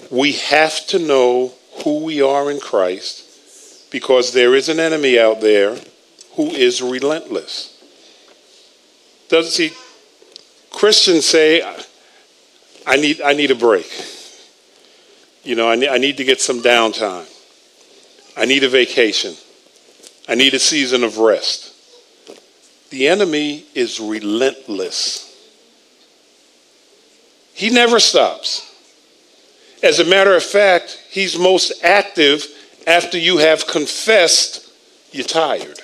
We have to know who we are in Christ, because there is an enemy out there who is relentless. Doesn't see Christians say, I need a break. I need to get some downtime. I need a vacation. I need a season of rest. The enemy is relentless. He never stops. As a matter of fact, he's most active after you have confessed you're tired.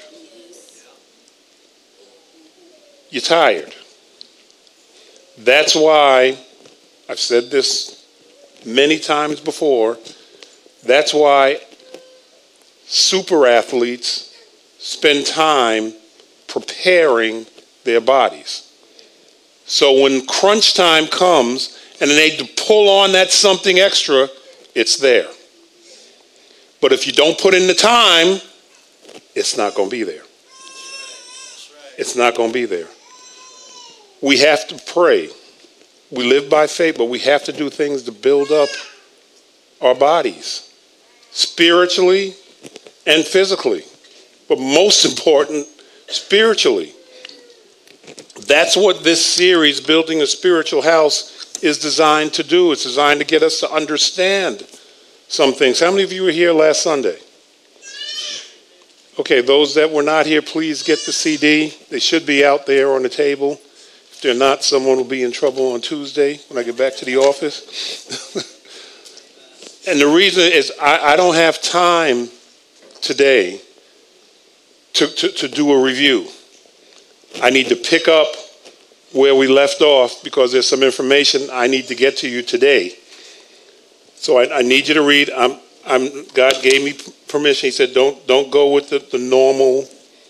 You're tired. That's why, I've said this many times before, that's why super athletes spend time preparing their bodies. So when crunch time comes and they need to pull on that something extra, it's there. But if you don't put in the time, it's not going to be there. It's not going to be there. We have to pray. We live by faith, but we have to do things to build up our bodies, spiritually and physically. But most important, spiritually. That's what this series, Building a Spiritual House, is designed to do. It's designed to get us to understand some things. How many of you were here last Sunday? Okay, those that were not here, please get the CD. They should be out there on the table. If they're not, someone will be in trouble on Tuesday when I get back to the office. And the reason is I don't have time today to do a review. I need to pick up where we left off because there's some information I need to get to you today. So I need you to read. God gave me permission. He said, don't go with the normal,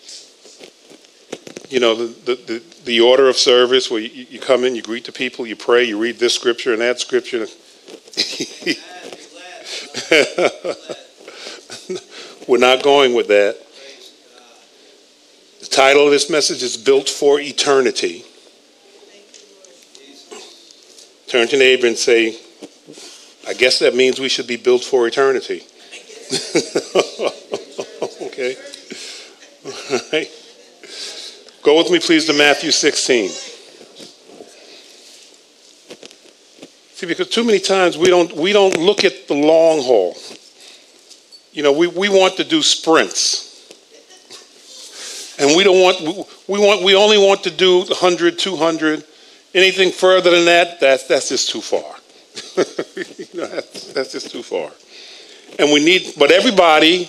the order of service where you come in, you greet the people, you pray, you read this scripture and that scripture. We're not going with that. The title of this message is Built for Eternity. Turn to your neighbor and say, I guess that means we should be built for eternity. Okay. All right. Go with me, please, to Matthew 16. See, because too many times we don't look at the long haul. We want to do sprints. And we only want to do 100, 200. Anything further than that, that's just too far. That's just too far. And but everybody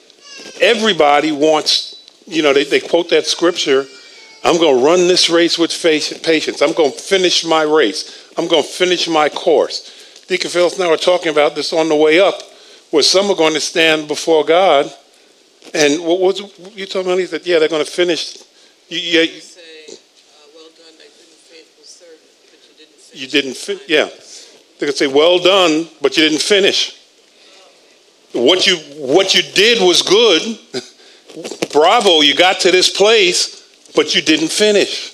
wants, they quote that scripture, I'm going to run this race with patience. I'm going to finish my race. I'm going to finish my course. Deacon Phillips and I were talking about this on the way up, where some are going to stand before God. And what was you talking about? He said, they're going to finish. Say, well done, thy good and faithful servant, but you didn't finish. Yeah. They're going to say, well done, but you didn't finish. What you did was good. Bravo, you got to this place, but you didn't finish.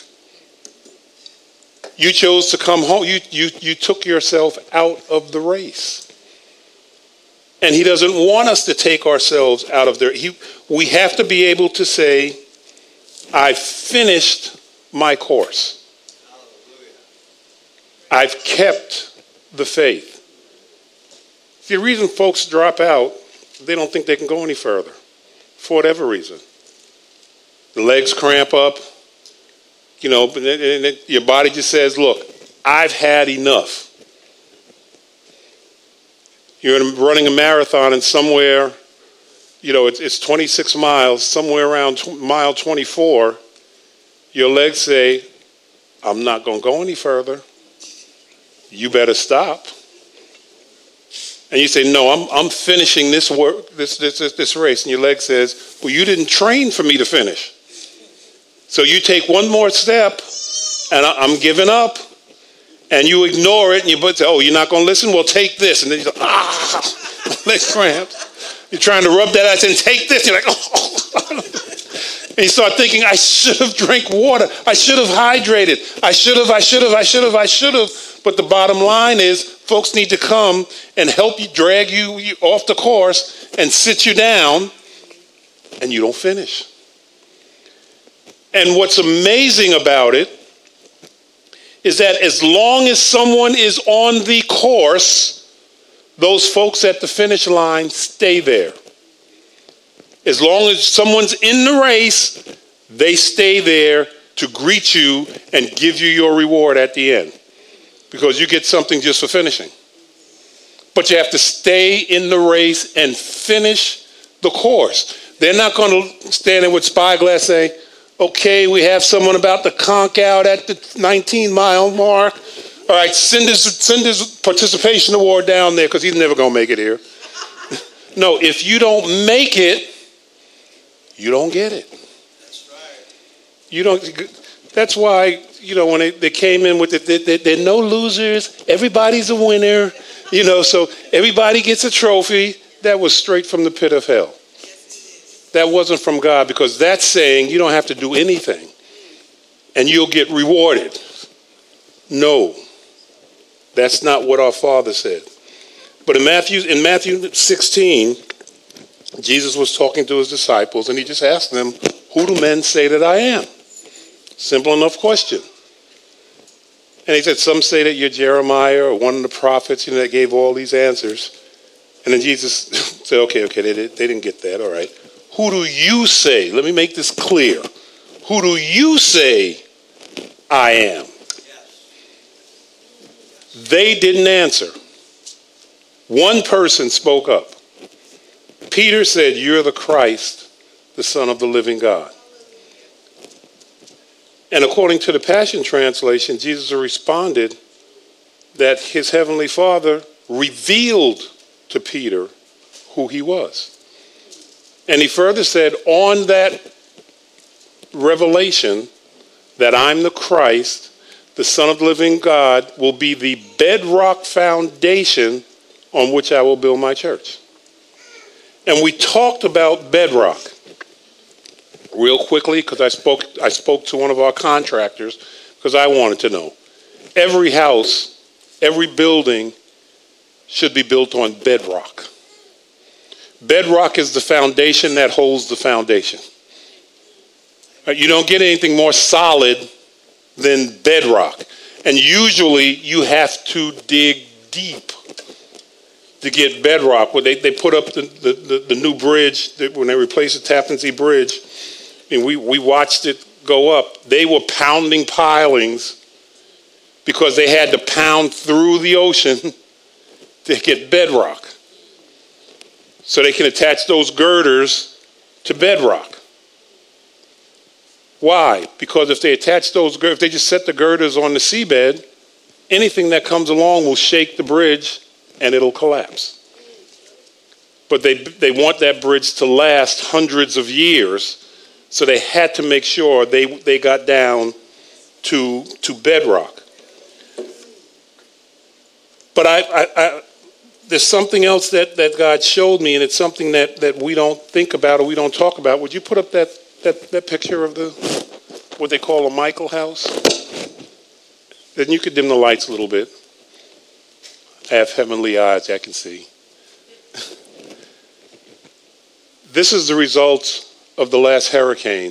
You chose to come home. You took yourself out of the race. And he doesn't want us to take ourselves out of there. We have to be able to say, I finished my course. I've kept the faith. The reason folks drop out, they don't think they can go any further, for whatever reason. The legs cramp up, your body just says, look, I've had enough. You're running a marathon and somewhere, it's 26 miles, somewhere around mile 24, your legs say, I'm not going to go any further. You better stop. And you say, no, I'm finishing this work, this race. And your leg says, well, you didn't train for me to finish. So you take one more step and I'm giving up. And you ignore it, and you say, oh, you're not going to listen? Well, take this. And then you go, legs cramps. You're trying to rub that out and take this. You're like, oh. And you start thinking, I should have drank water. I should have hydrated. I should have. But the bottom line is, Folks need to come and help you, drag you off the course and sit you down, and you don't finish. And what's amazing about it is that as long as someone is on the course, those folks at the finish line stay there. As long as someone's in the race, they stay there to greet you and give you your reward at the end. Because you get something just for finishing. But you have to stay in the race and finish the course. They're not going to stand there with spyglass saying, okay, we have someone about to conk out at the 19-mile mark. All right, send his participation award down there because he's never going to make it here. No, if you don't make it, you don't get it. That's right. You don't. That's why, when they came in with it, they're no losers. Everybody's a winner. So everybody gets a trophy. That was straight from the pit of hell. That wasn't from God, because that's saying you don't have to do anything and you'll get rewarded. No, that's not what our Father said. But in Matthew 16, Jesus was talking to his disciples and he just asked them, who do men say that I am? Simple enough question. And he said, some say that you're Jeremiah or one of the prophets, that gave all these answers. And then Jesus said, okay, they didn't get that, all right. Who do you say? Let me make this clear. Who do you say I am? Yes. They didn't answer. One person spoke up. Peter said, you're the Christ, the Son of the living God. And according to the Passion Translation, Jesus responded that his heavenly Father revealed to Peter who he was. And he further said, on that revelation that I'm the Christ, the Son of the living God, will be the bedrock foundation on which I will build my church. And we talked about bedrock real quickly because I spoke to one of our contractors because I wanted to know. Every house, every building should be built on bedrock. Bedrock is the foundation that holds the foundation. You don't get anything more solid than bedrock. And usually you have to dig deep to get bedrock. When they put up the new bridge, when they replaced the Tappan Zee Bridge, and we watched it go up, they were pounding pilings because they had to pound through the ocean to get bedrock. So they can attach those girders to bedrock. Why? Because if they attach those girders, if they just set the girders on the seabed, anything that comes along will shake the bridge and it'll collapse. But they want that bridge to last hundreds of years, so they had to make sure they got down to bedrock. But I there's something else that God showed me, and it's something that we don't think about or we don't talk about. Would you put up that picture of what they call a Michael house? Then you could dim the lights a little bit. I have heavenly eyes, I can see. This is the result of the last hurricane.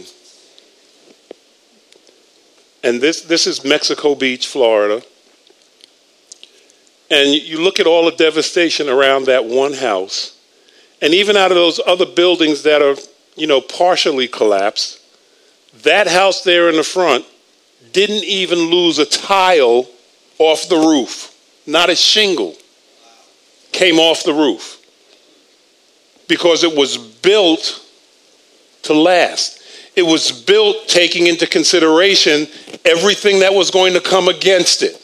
And this is Mexico Beach, Florida. And you look at all the devastation around that one house. And even out of those other buildings that are, partially collapsed, that house there in the front didn't even lose a tile off the roof. Not a shingle came off the roof. Because it was built to last. It was built taking into consideration everything that was going to come against it.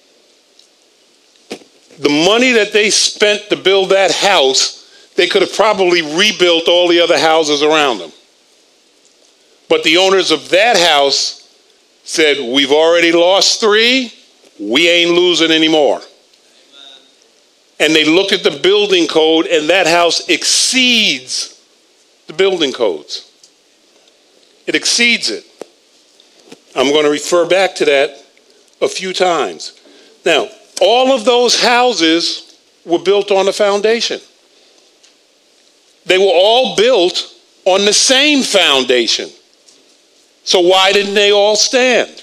The money that they spent to build that house, they could have probably rebuilt all the other houses around them. But the owners of that house said, we've already lost 3, we ain't losing anymore. And they looked at the building code, and that house exceeds the building codes. It exceeds it. I'm going to refer back to that a few times. Now, All of those houses were built on a foundation. They were all built on the same foundation. So why didn't they all stand?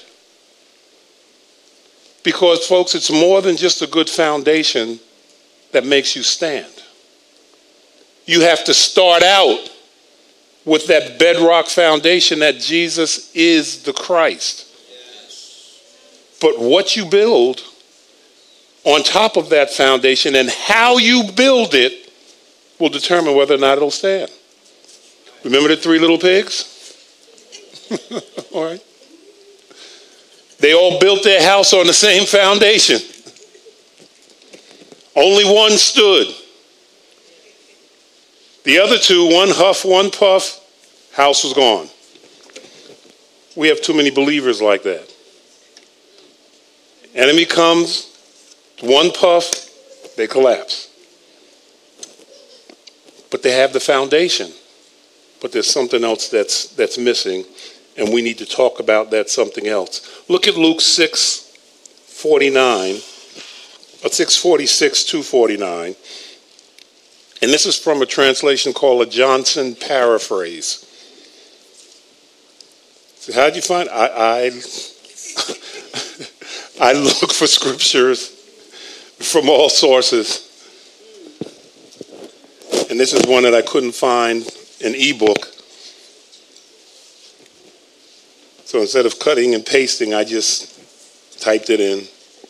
Because, folks, it's more than just a good foundation that makes you stand. You have to start out with that bedrock foundation that Jesus is the Christ. But what you build on top of that foundation and how you build it will determine whether or not it'll stand. Remember the 3 little pigs? All right. They all built their house on the same foundation. Only one stood. The other 2, one huff, one puff, house was gone. We have too many believers like that. Enemy comes, one puff, they collapse. But they have the foundation. But there's something else that's missing, and we need to talk about that something else. Look at Luke 6:49, or 6:46 to 49. And this is from a translation called a Johnson paraphrase. So how'd you find? I look for scriptures from all sources. And this is one that I couldn't find an ebook. So instead of cutting and pasting, I just typed it in.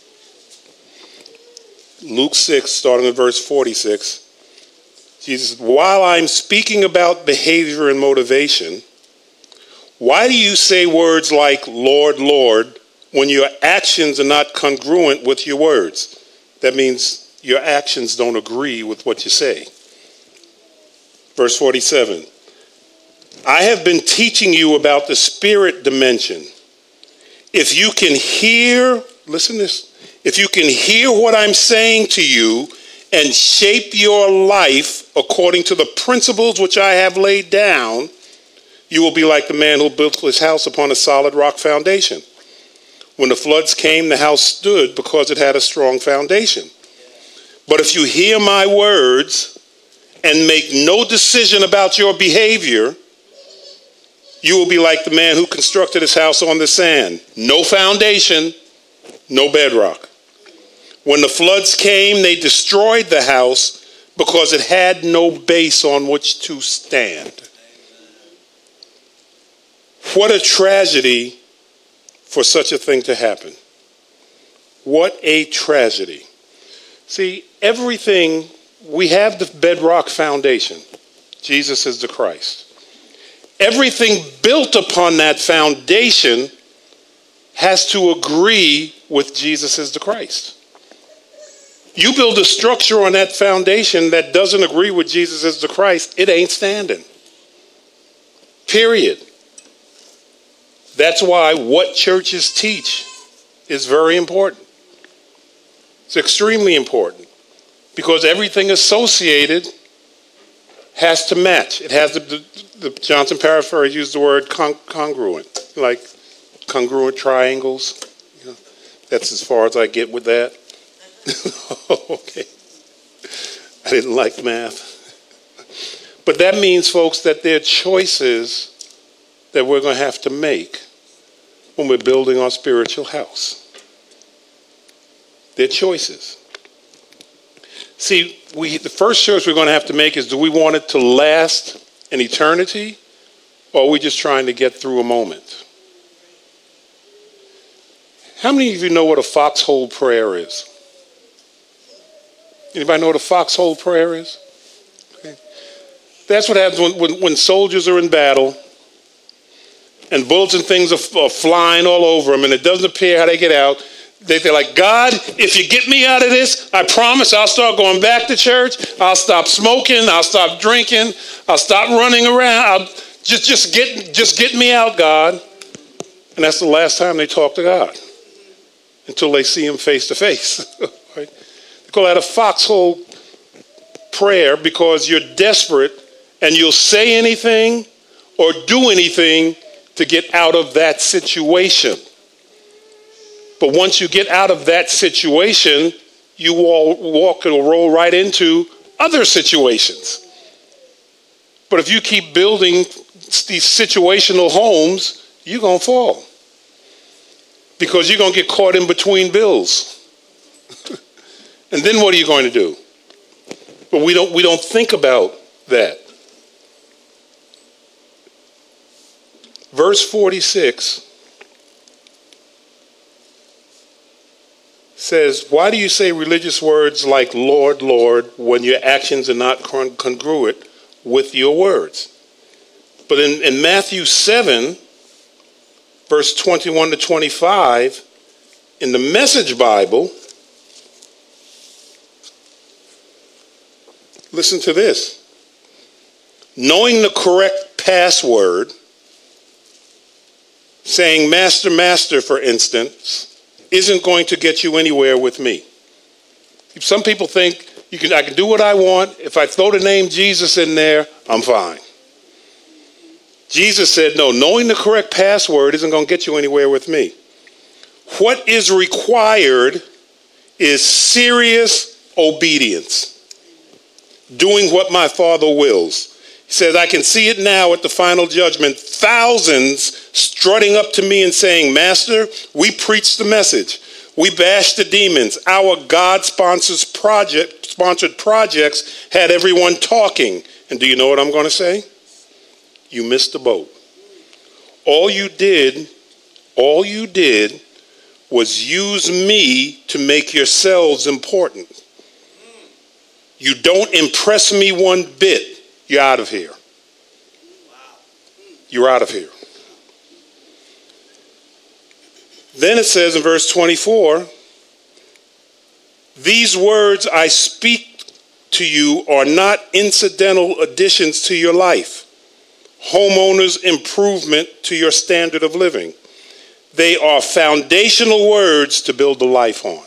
Luke 6, starting at verse 46. Jesus, while I'm speaking about behavior and motivation, why do you say words like Lord, Lord, when your actions are not congruent with your words? That means your actions don't agree with what you say. Verse 47. I have been teaching you about the spirit dimension. If you can hear, listen to this, if you can hear what I'm saying to you and shape your life according to the principles which I have laid down, you will be like the man who built his house upon a solid rock foundation. When the floods came, the house stood because it had a strong foundation. But if you hear my words and make no decision about your behavior, you will be like the man who constructed his house on the sand. No foundation, no bedrock. When the floods came, they destroyed the house because it had no base on which to stand. What a tragedy for such a thing to happen. What a tragedy. See, everything, we have the bedrock foundation. Jesus is the Christ. Everything built upon that foundation has to agree with Jesus is the Christ. You build a structure on that foundation that doesn't agree with Jesus as the Christ, it ain't standing. Period. That's why what churches teach is very important. It's extremely important because everything associated has to match. It has the Johnson paraphrase used the word congruent, like congruent triangles. You know, that's as far as I get with that. Okay. I didn't like math. But that means, folks, that there are choices that we're going to have to make when we're building our spiritual house. There are choices. See, the first choice we're going to have to make is, do we want it to last an eternity, or are we just trying to get through a moment? How many of you know what a foxhole prayer is? Anybody know what a foxhole prayer is? Okay. That's what happens when soldiers are in battle and bullets and things are flying all over them, and it doesn't appear how they get out. They're like, God, if you get me out of this, I promise I'll start going back to church. I'll stop smoking. I'll stop drinking. I'll stop running around. I'll just get me out, God. And that's the last time they talk to God until they see him face to face. Right? They call that a foxhole prayer because you're desperate and you'll say anything or do anything to get out of that situation. But once you get out of that situation, you walk or roll right into other situations. But if you keep building these situational homes, you're going to fall. Because you're going to get caught in between bills. And then what are you going to do? But we don't think about that. Verse 46 says, why do you say religious words like Lord, Lord, when your actions are not congruent with your words? But in Matthew 7, verse 21 to 25, in the Message Bible, listen to this. Knowing the correct password, saying master, master, for instance, isn't going to get you anywhere with me. Some people think I can do what I want. If I throw the name Jesus in there, I'm fine. Jesus said, no, knowing the correct password isn't going to get you anywhere with me. What is required is serious obedience. Doing what my Father wills. He says, I can see it now at the final judgment. Thousands strutting up to me and saying, Master, we preached the message. We bashed the demons. Our God-sponsored projects had everyone talking. And do you know what I'm going to say? You missed the boat. All you did was use me to make yourselves important. You don't impress me one bit. You're out of here. You're out of here. Then it says in verse 24, these words I speak to you are not incidental additions to your life, homeowners' improvement to your standard of living. They are foundational words to build a life on.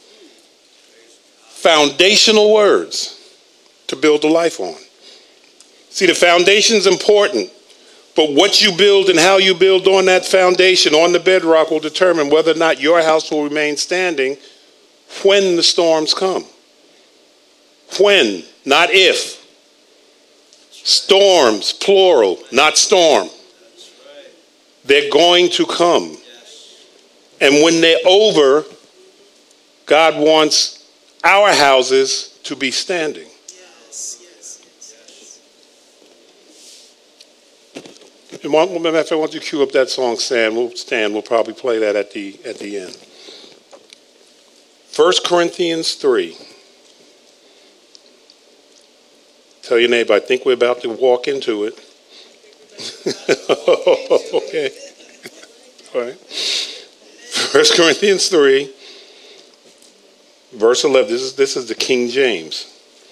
Foundational words to build a life on. See, the foundation's important, but what you build and how you build on that foundation, on the bedrock, will determine whether or not your house will remain standing when the storms come. When, not if. Storms, plural, not storm. They're going to come. And when they're over, God wants our houses to be standing. And why don't you cue up that song, Stan? We'll probably play that at the end. 1 Corinthians 3. Tell your neighbor, I think we're about to walk into it. Okay. All right. 1 Corinthians 3, verse 11. This is the King James.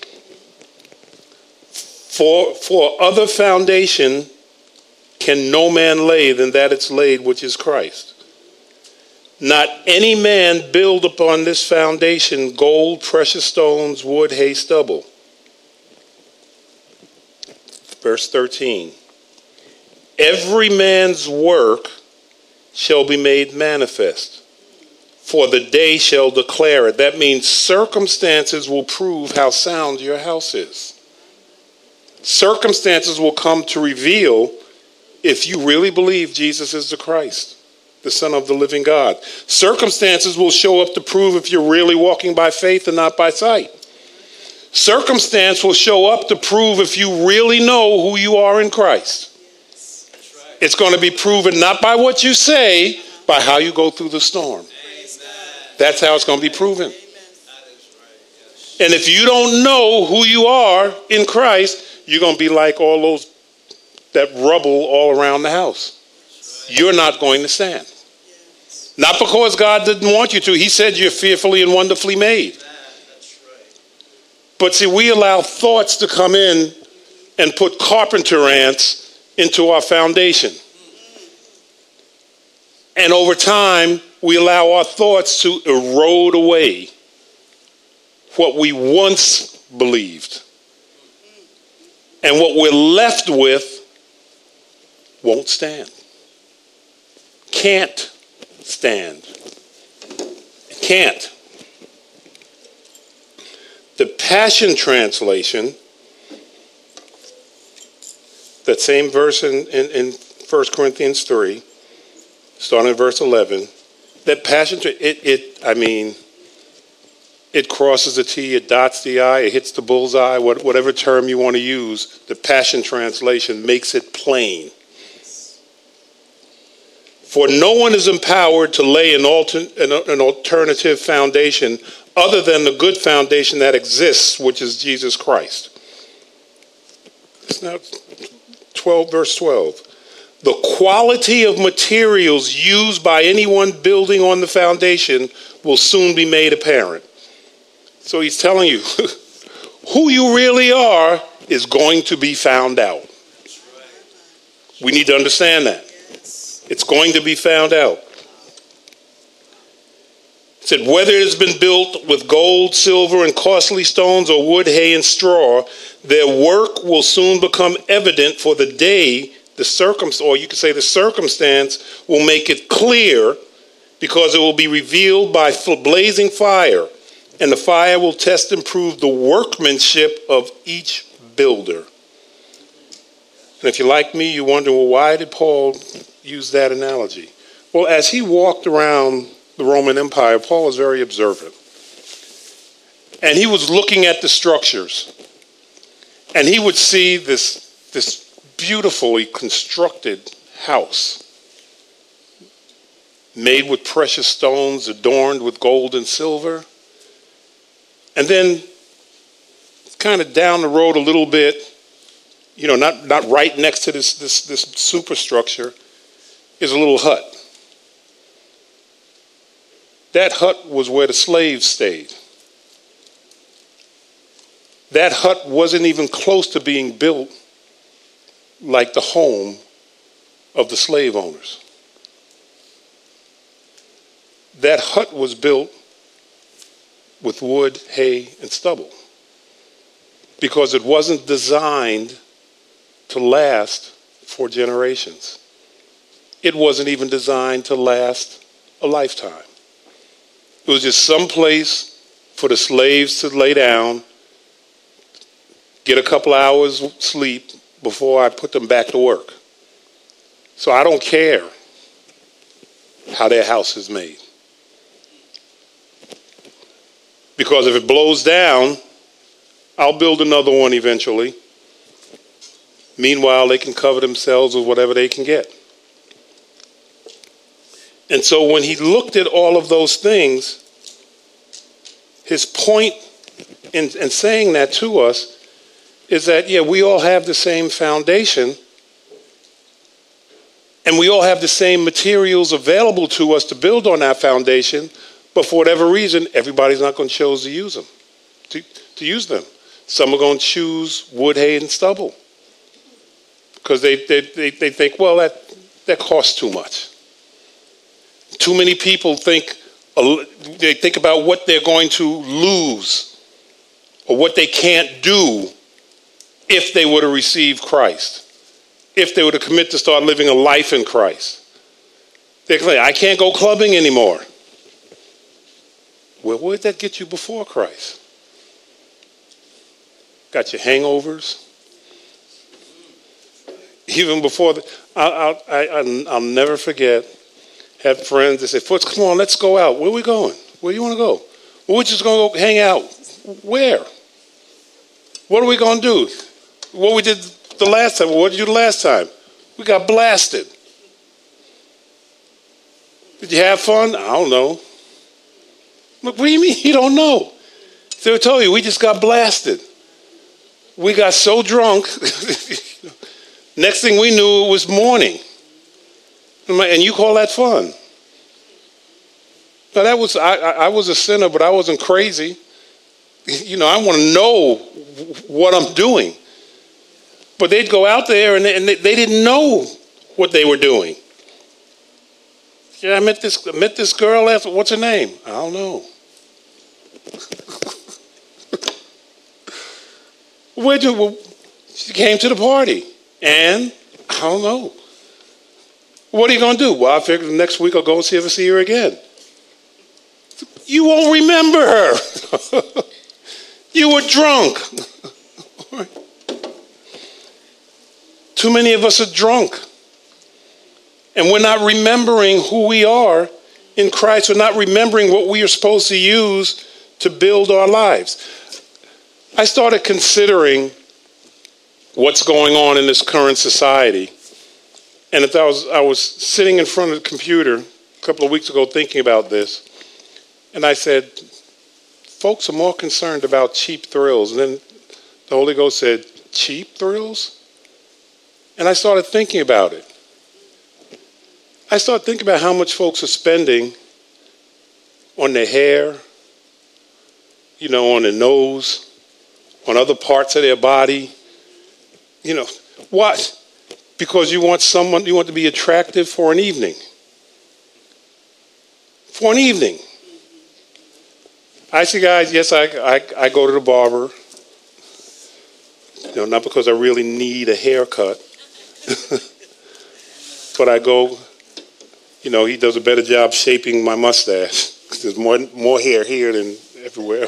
For other foundation can no man lay than that it's laid, which is Christ. Not any man build upon this foundation gold, precious stones, wood, hay, stubble. Verse 13. Every man's work shall be made manifest, for the day shall declare it. That means circumstances will prove how sound your house is. Circumstances will come to reveal if you really believe Jesus is the Christ, the Son of the living God. Circumstances will show up to prove if you're really walking by faith and not by sight. Circumstance will show up to prove if you really know who you are in Christ. It's going to be proven not by what you say, by how you go through the storm. That's how it's going to be proven. And if you don't know who you are in Christ, you're going to be like all those, that rubble all around the house. You're not going to stand. Not because God didn't want you to. He said you're fearfully and wonderfully made. But see, we allow thoughts to come in and put carpenter ants into our foundation. And over time, we allow our thoughts to erode away what we once believed. And what we're left with won't stand. Can't stand. Can't. The Passion Translation, that same verse in 1 Corinthians 3, starting at verse 11, that Passion, it crosses the T, it dots the I, it hits the bullseye, whatever term you want to use, the Passion Translation makes it plain. For no one is empowered to lay an alternative foundation other than the good foundation that exists, which is Jesus Christ. It's now 12, verse 12. The quality of materials used by anyone building on the foundation will soon be made apparent. So he's telling you, who you really are is going to be found out. We need to understand that. It's going to be found out. It said, whether it has been built with gold, silver, and costly stones, or wood, hay, and straw, their work will soon become evident, for the day, the circumstance will make it clear, because it will be revealed by blazing fire, and the fire will test and prove the workmanship of each builder. And if you're like me, you wonder, well, why did Paul use that analogy? Well, as he walked around the Roman Empire, Paul was very observant. And he was looking at the structures. And he would see this beautifully constructed house made with precious stones, adorned with gold and silver. And then kind of down the road a little bit, not right next to this superstructure, is a little hut. That hut was where the slaves stayed. That hut wasn't even close to being built like the home of the slave owners. That hut was built with wood, hay, and stubble, because it wasn't designed to last for generations. It wasn't even designed to last a lifetime. It was just some place for the slaves to lay down, get a couple hours sleep before I put them back to work. So I don't care how their house is made. Because if it blows down, I'll build another one eventually. Meanwhile, they can cover themselves with whatever they can get. And so when he looked at all of those things, his point in saying that to us is that, we all have the same foundation, and we all have the same materials available to us to build on that foundation, but for whatever reason, everybody's not going to choose to use them. To use them. Some are going to choose wood, hay, and stubble, because they think, well, that costs too much. Too many people think about what they're going to lose or what they can't do if they were to receive Christ, if they were to commit to start living a life in Christ. They can say, I can't go clubbing anymore. Well, where did that get you before Christ? Got your hangovers? Even before, I'll never forget, had friends that said, Foots, come on, let's go out. Where are we going? Where do you want to go? Well, we're just going to go hang out. Where? What are we going to do? What we did the last time. What did you do the last time? We got blasted. Did you have fun? I don't know. Look, what do you mean you don't know? So I told you, we just got blasted. We got so drunk. Next thing we knew, it was morning. And you call that fun? Now I was a sinner, but I wasn't crazy. I want to know what I'm doing. But they'd go out there and they didn't know what they were doing. Yeah, I met this girl after. What's her name? I don't know. She came to the party, and I don't know. What are you going to do? Well, I figured next week I'll go and see her again. You won't remember her. You were drunk. Too many of us are drunk. And we're not remembering who we are in Christ. We're not remembering what we are supposed to use to build our lives. I started considering what's going on in this current society. And if I was sitting in front of the computer a couple of weeks ago thinking about this, and I said, folks are more concerned about cheap thrills. And then the Holy Ghost said, cheap thrills? And I started thinking about it. I started thinking about how much folks are spending on their hair, on their nose, on other parts of their body. What? Because you want to be attractive for an evening. For an evening. I say, guys, yes, I go to the barber. Not because I really need a haircut. But I go, he does a better job shaping my mustache. There's more hair here than everywhere.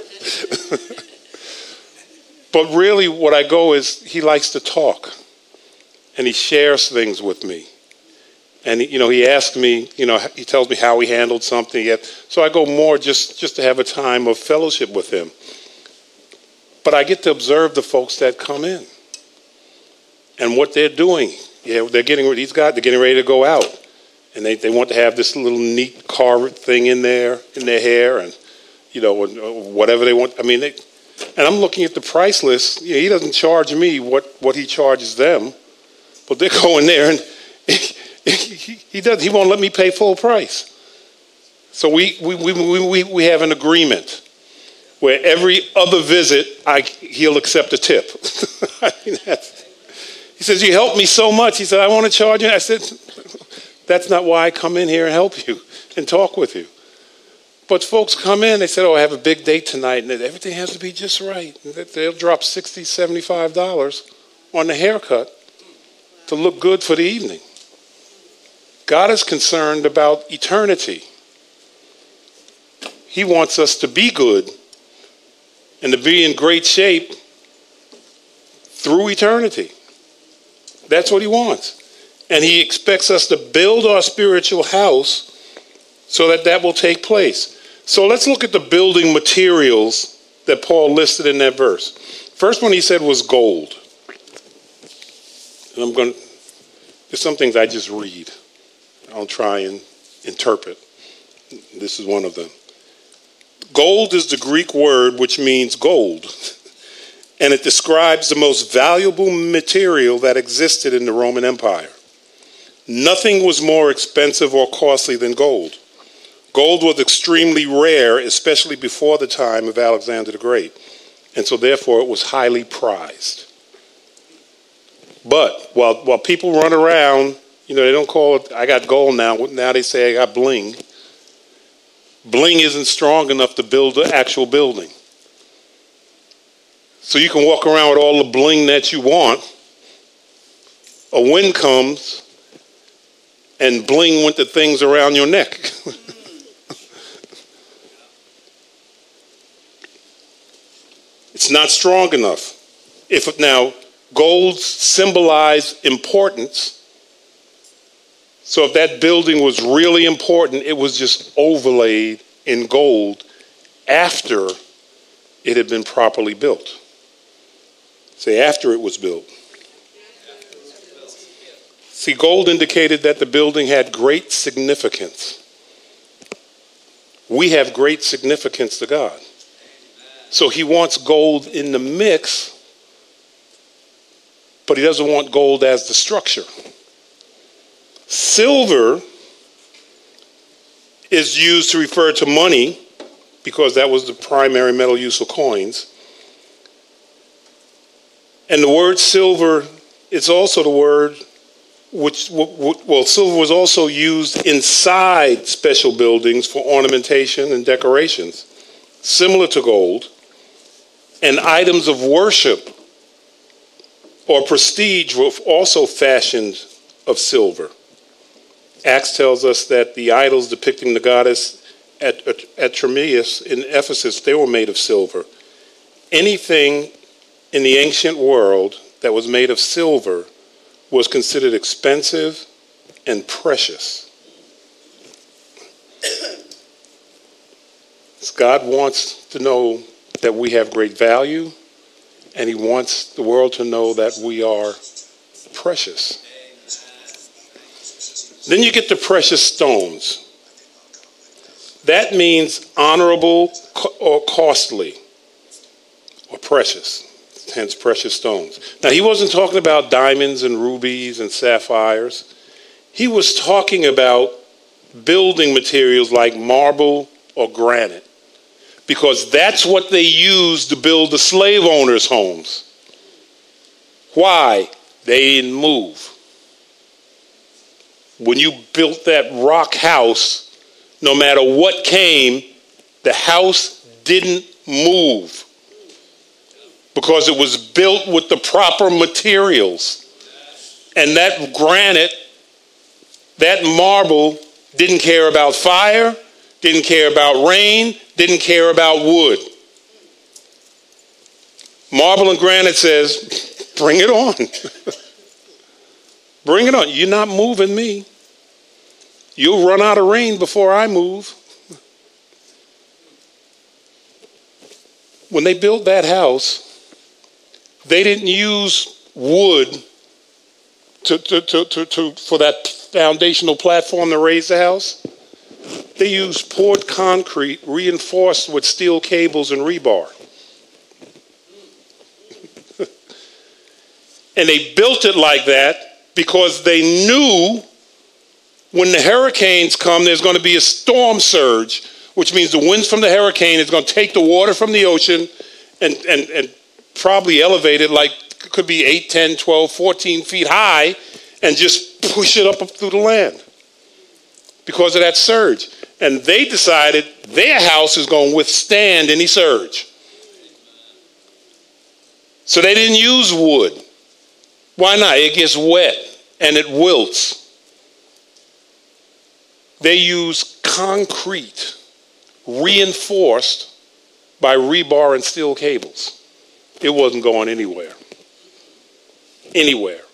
But really what I go is he likes to talk. And he shares things with me. And, he asks me, he tells me how he handled something. So I go more just to have a time of fellowship with him. But I get to observe the folks that come in and what they're doing. They're getting ready to go out. And they want to have this little neat carved thing in their hair and, whatever they want. And I'm looking at the price list. He doesn't charge me what he charges them. But they're going there and he won't let me pay full price. So we have an agreement where every other visit he'll accept a tip. He says, you helped me so much. He said, I want to charge you. I said, that's not why I come in here and help you and talk with you. But folks come in, they said, I have a big date tonight, and everything has to be just right. And they'll drop $60, $75 on the haircut to look good for the evening. God is concerned about eternity. He wants us to be good and to be in great shape through eternity. That's what he wants. And he expects us to build our spiritual house so that will take place. So let's look at the building materials that Paul listed in that verse. First one he said was gold. And there's some things I just read. I'll try and interpret. This is one of them. Gold is the Greek word which means gold. And it describes the most valuable material that existed in the Roman Empire. Nothing was more expensive or costly than gold. Gold was extremely rare, especially before the time of Alexander the Great. And so therefore it was highly prized. But while people run around, they don't call it, I got gold now. Now they say I got bling. Bling isn't strong enough to build an actual building. So you can walk around with all the bling that you want. A wind comes and bling went the things around your neck. It's not strong enough. Now, gold symbolize importance. So if that building was really important, it was just overlaid in gold after it had been properly built. Say after it was built. See, gold indicated that the building had great significance. We have great significance to God. So he wants gold in the mix, but he doesn't want gold as the structure. Silver is used to refer to money because that was the primary metal use of coins. And the word silver is also the word silver was also used inside special buildings for ornamentation and decorations, similar to gold, and items of worship or prestige were also fashioned of silver. Acts tells us that the idols depicting the goddess at Troilus in Ephesus, they were made of silver. Anything in the ancient world that was made of silver was considered expensive and precious. God wants to know that we have great value, and he wants the world to know that we are precious. Then you get the precious stones. That means honorable or costly or precious, hence precious stones. Now, he wasn't talking about diamonds and rubies and sapphires. He was talking about building materials like marble or granite, because that's what they used to build the slave owners' homes. Why? They didn't move. When you built that rock house, no matter what came, the house didn't move because it was built with the proper materials. And that granite, that marble, didn't care about fire, didn't care about rain, didn't care about wood. Marble and granite says, bring it on. Bring it on. You're not moving me. You'll run out of rain before I move. When they built that house, they didn't use wood for that foundational platform to raise the house. They used poured concrete reinforced with steel cables and rebar. And they built it like that because they knew when the hurricanes come, there's going to be a storm surge, which means the winds from the hurricane is going to take the water from the ocean and probably elevate it like it could be 8, 10, 12, 14 feet high and just push it up through the land because of that surge. And they decided their house is going to withstand any surge. So they didn't use wood. Why not? It gets wet and it wilts. They use concrete reinforced by rebar and steel cables. It wasn't going anywhere. Anywhere.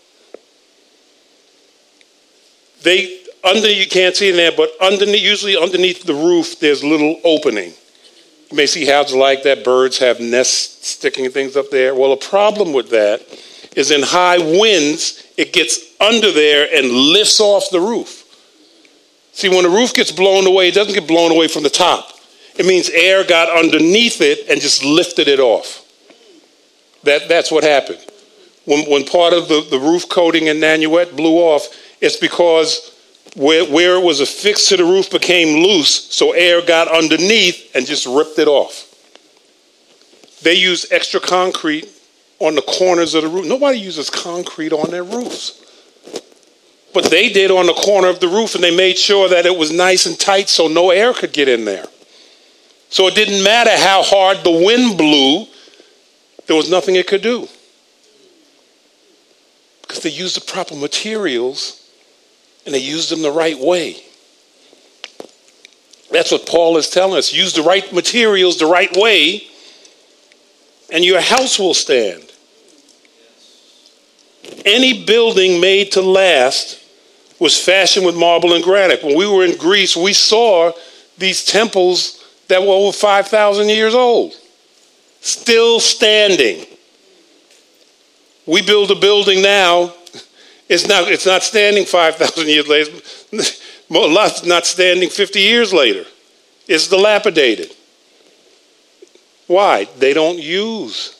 You can't see it in there, but usually underneath the roof, there's a little opening. You may see houses like that. Birds have nests sticking things up there. Well, a problem with that is in high winds, it gets under there and lifts off the roof. See, when the roof gets blown away, it doesn't get blown away from the top. It means air got underneath it and just lifted it off. That's what happened. When part of the roof coating in Nanuet blew off, it's because where it was affixed to the roof became loose, so air got underneath and just ripped it off. They use extra concrete on the corners of the roof. Nobody uses concrete on their roofs. But they did on the corner of the roof, and they made sure that it was nice and tight so no air could get in there. So it didn't matter how hard the wind blew, there was nothing it could do. Because they used the proper materials and they used them the right way. That's what Paul is telling us. Use the right materials the right way, and your house will stand. Any building made to last was fashioned with marble and granite. When we were in Greece, we saw these temples that were over 5,000 years old, still standing. We build a building now, it's not standing 5,000 years later. A lot's not standing 50 years later. It's dilapidated. Why? They don't use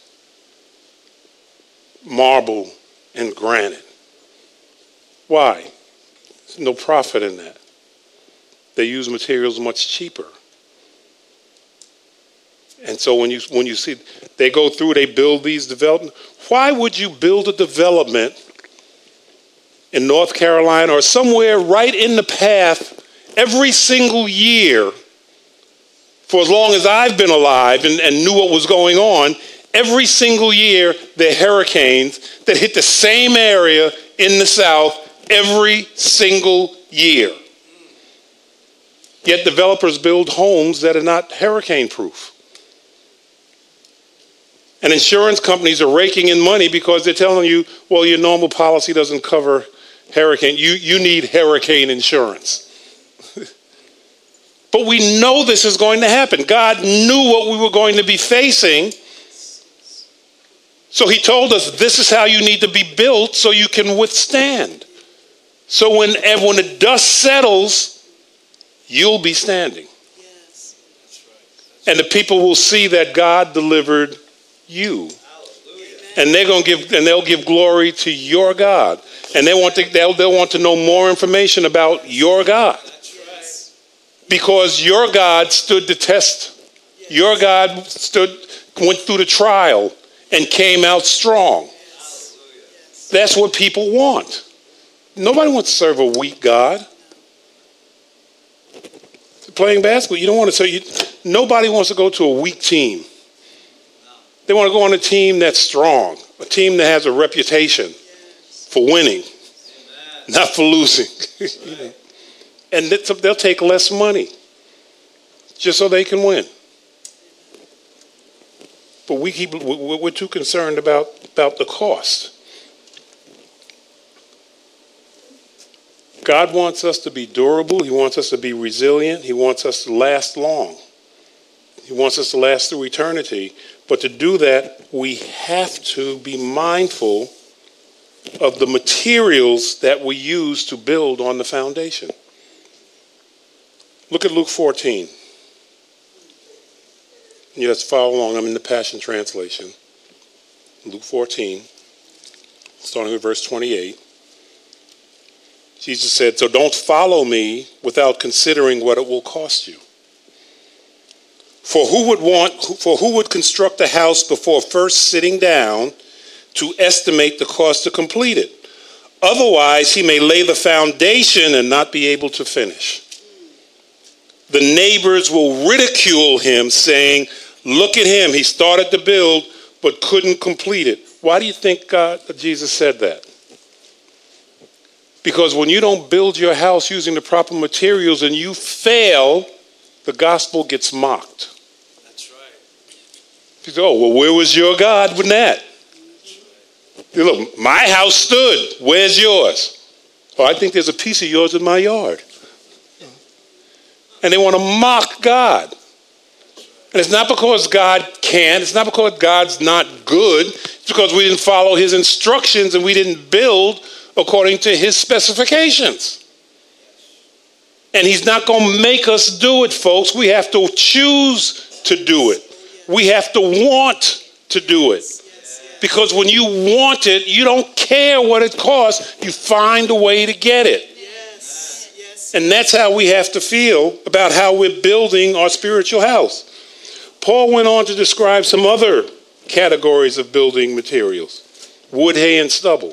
marble and granite. Why? There's no profit in that. They use materials much cheaper. And so when you see, they go through, they build these developments. Why would you build a development in North Carolina or somewhere right in the path every single year for as long as I've been alive and knew what was going on? Every single year, there are hurricanes that hit the same area in the South every single year. Yet developers build homes that are not hurricane-proof. And insurance companies are raking in money because they're telling you, well, your normal policy doesn't cover hurricane. You need hurricane insurance. But we know this is going to happen. God knew what we were going to be facing. So he told us this is how you need to be built so you can withstand. So when the dust settles, you'll be standing. Yes. And the people will see that God delivered you. And they'll give glory to your God. And they'll want to know more information about your God. Because your God stood the test. Your God went through the trial and came out strong. That's what people want. Nobody wants to serve a weak God. Playing basketball, you don't want to serve. Nobody wants to go to a weak team. They want to go on a team that's strong, a team that has a reputation for winning, not for losing. And they'll take less money just so they can win. But we're too concerned about the cost. God wants us to be durable. He wants us to be resilient. He wants us to last long. He wants us to last through eternity. But to do that, we have to be mindful of the materials that we use to build on the foundation. Look at Luke 14. You have to follow along. I'm in the Passion Translation. Luke 14, starting with verse 28. Jesus said, "So don't follow me without considering what it will cost you. For who would construct a house before first sitting down to estimate the cost to complete it? Otherwise, he may lay the foundation and not be able to finish. The neighbors will ridicule him, saying, 'Look at him, he started to build but couldn't complete it.'" Why do you think Jesus said that? Because when you don't build your house using the proper materials and you fail, the gospel gets mocked. That's right. You say, "Oh, well, where was your God with that?" Look, my house stood. Where's yours? "Oh, I think there's a piece of yours in my yard." And they want to mock God. And it's not because God can't. It's not because God's not good. It's because we didn't follow his instructions and we didn't build according to his specifications. And he's not going to make us do it, folks. We have to choose to do it. We have to want to do it. Because when you want it, you don't care what it costs. You find a way to get it. And that's how we have to feel about how we're building our spiritual house. Paul went on to describe some other categories of building materials: wood, hay, and stubble.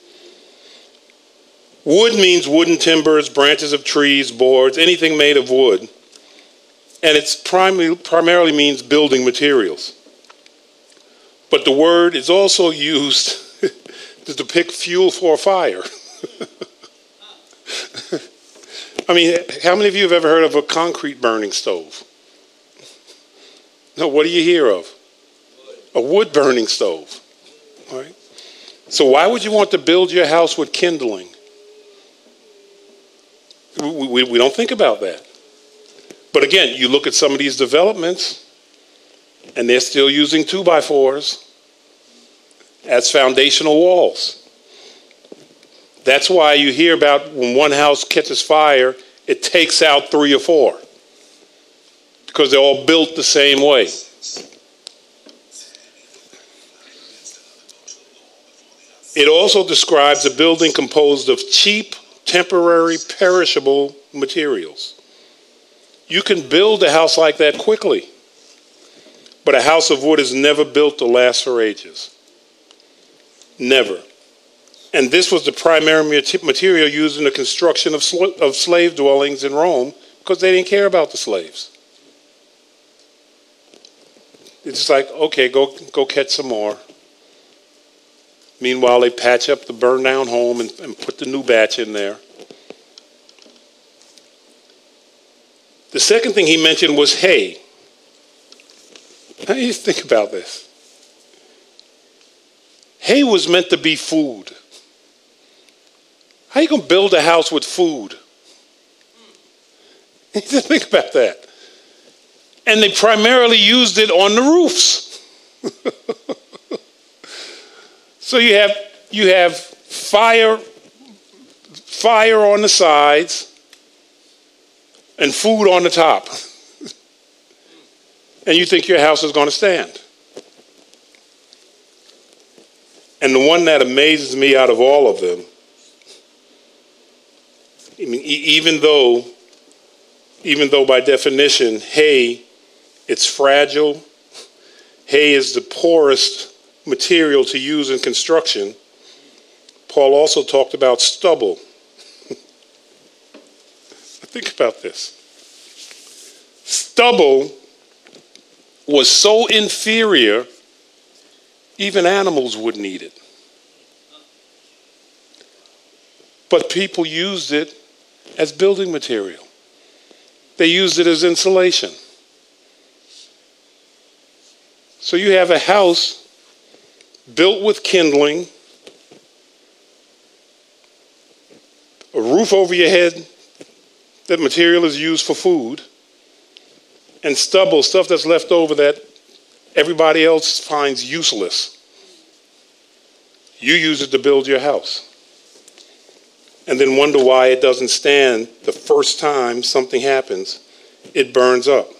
Wood means wooden timbers, branches of trees, boards, anything made of wood. And it primarily means building materials. But the word is also used to depict fuel for a fire. I mean, how many of you have ever heard of a concrete burning stove? No, what do you hear of? A wood burning stove. All right? So why would you want to build your house with kindling? We don't think about that. But again, you look at some of these developments, and they're still using 2x4s as foundational walls. That's why you hear about when one house catches fire, it takes out 3 or 4. Because they're all built the same way. It also describes a building composed of cheap, temporary, perishable materials. You can build a house like that quickly. But a house of wood is never built to last for ages. Never. And this was the primary material used in the construction of slave dwellings in Rome, because they didn't care about the slaves. It's just like, okay, go catch some more. Meanwhile, they patch up the burned down home and put the new batch in there. The second thing he mentioned was hay. How do you think about this? Hay was meant to be food. How are you going to build a house with food? Just think about that. And they primarily used it on the roofs. So you have fire on the sides and food on the top. And you think your house is going to stand. And the one that amazes me out of all of them, I mean, even though by definition, hay, it's fragile. Hay is the poorest material to use in construction. Paul also talked about stubble. Think about this. Stubble was so inferior, even animals wouldn't eat it. But people used it as building material. They used it as insulation. So you have a house built with kindling, a roof over your head, that material is used for food, and stubble, stuff that's left over that everybody else finds useless. You use it to build your house. And then wonder why it doesn't stand the first time something happens. It burns up.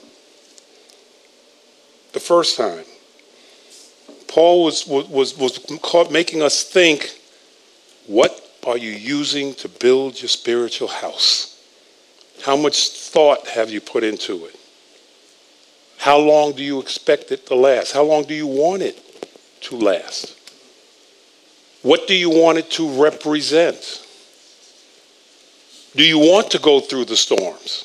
The first time. Paul was making us think, what are you using to build your spiritual house? How much thought have you put into it? How long do you expect it to last? How long do you want it to last? What do you want it to represent? Do you want to go through the storms?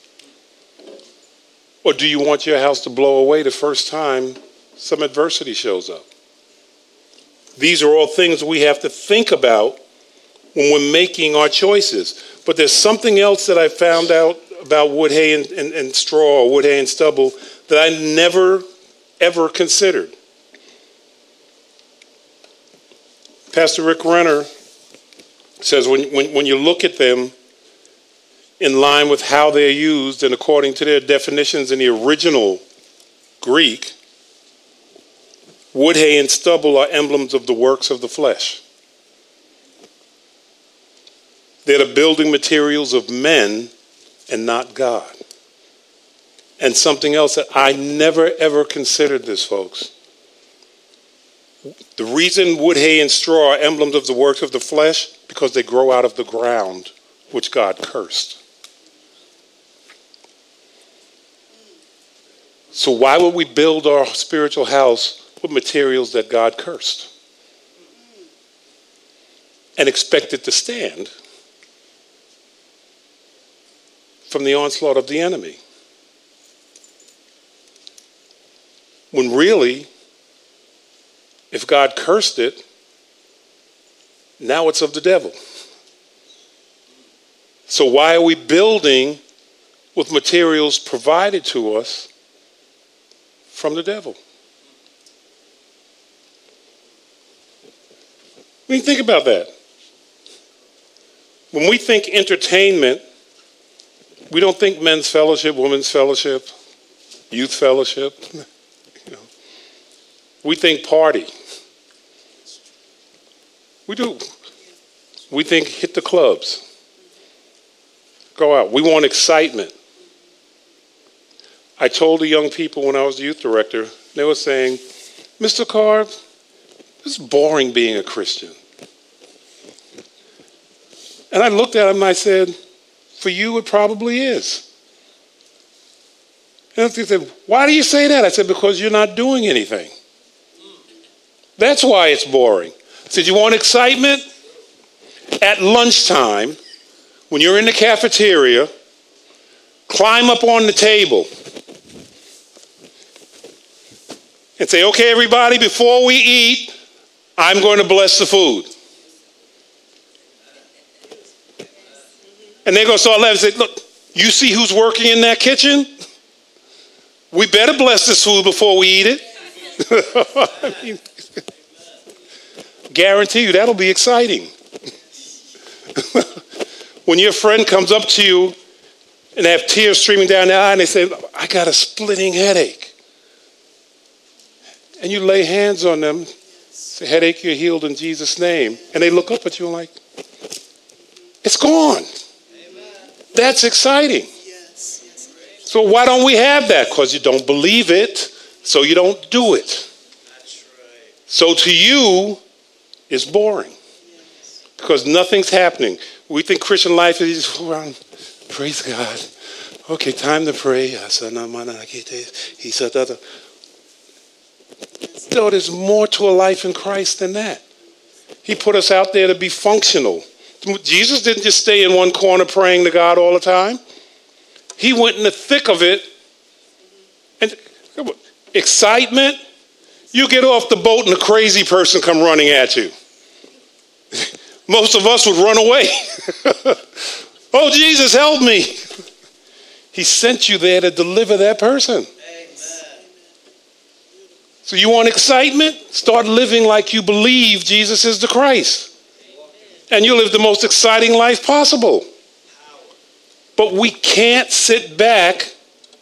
Or do you want your house to blow away the first time some adversity shows up? These are all things we have to think about when we're making our choices. But there's something else that I found out about wood, hay, and straw, or wood, hay, and stubble that I never, ever considered. Pastor Rick Renner says when you look at them in line with how they're used and according to their definitions in the original Greek, wood, hay, and stubble are emblems of the works of the flesh. They're the building materials of men and not God. And something else that I never, ever considered this, folks. The reason wood, hay, and straw are emblems of the works of the flesh, because they grow out of the ground, which God cursed. So why would we build our spiritual house with materials that God cursed and expect it to stand from the onslaught of the enemy? When really, if God cursed it, now it's of the devil. So why are we building with materials provided to us from the devil? I mean, think about that. When we think entertainment, we don't think men's fellowship, women's fellowship, youth fellowship. We think party. We do. We think hit the clubs. Go out. We want excitement. I told the young people when I was the youth director, they were saying, Mr. Carr, it's boring being a Christian. And I looked at him and I said, for you it probably is. And they said, why do you say that? I said, because you're not doing anything. That's why it's boring. I said, you want excitement? At lunchtime, when you're in the cafeteria, climb up on the table and say, okay, everybody, before we eat, I'm going to bless the food. And they're going to start laughing and say, look, You see who's working in that kitchen? We better bless this food before we eat it. I mean, guarantee you that'll be exciting. When your friend comes up to you and they have tears streaming down their eye and they say, I got a splitting headache. And you lay hands on them, say, headache, you're healed in Jesus' name. And they look up at you and like, it's gone. That's exciting. So why don't we have that? Because you don't believe it, so you don't do it. That's right. So to you, it's boring. Because nothing's happening. We think Christian life is just around, praise God. Okay, time to pray. No, there's more to a life in Christ than that. He put us out there to be functional. Jesus didn't just stay in one corner praying to God all the time. He went in the thick of it. And excitement, you get off the boat and a crazy person come running at you. Most of us would run away. Oh, Jesus, help me. He sent you there to deliver that person. Amen. So you want excitement? Start living like you believe Jesus is the Christ. And you'll live the most exciting life possible. But we can't sit back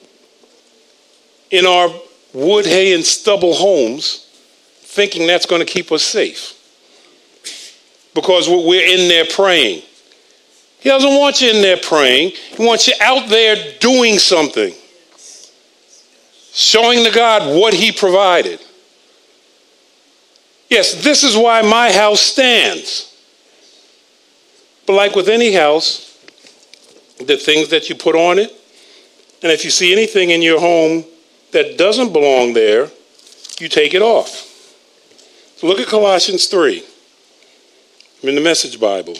in our wood, hay, and stubble homes thinking that's going to keep us safe. Because we're in there praying. He doesn't want you in there praying. He wants you out there doing something. Showing to God what he provided. Yes, this is why my house stands. But like with any house, the things that you put on it, and if you see anything in your home that doesn't belong there, you take it off. So look at Colossians 3. I'm in the Message Bible.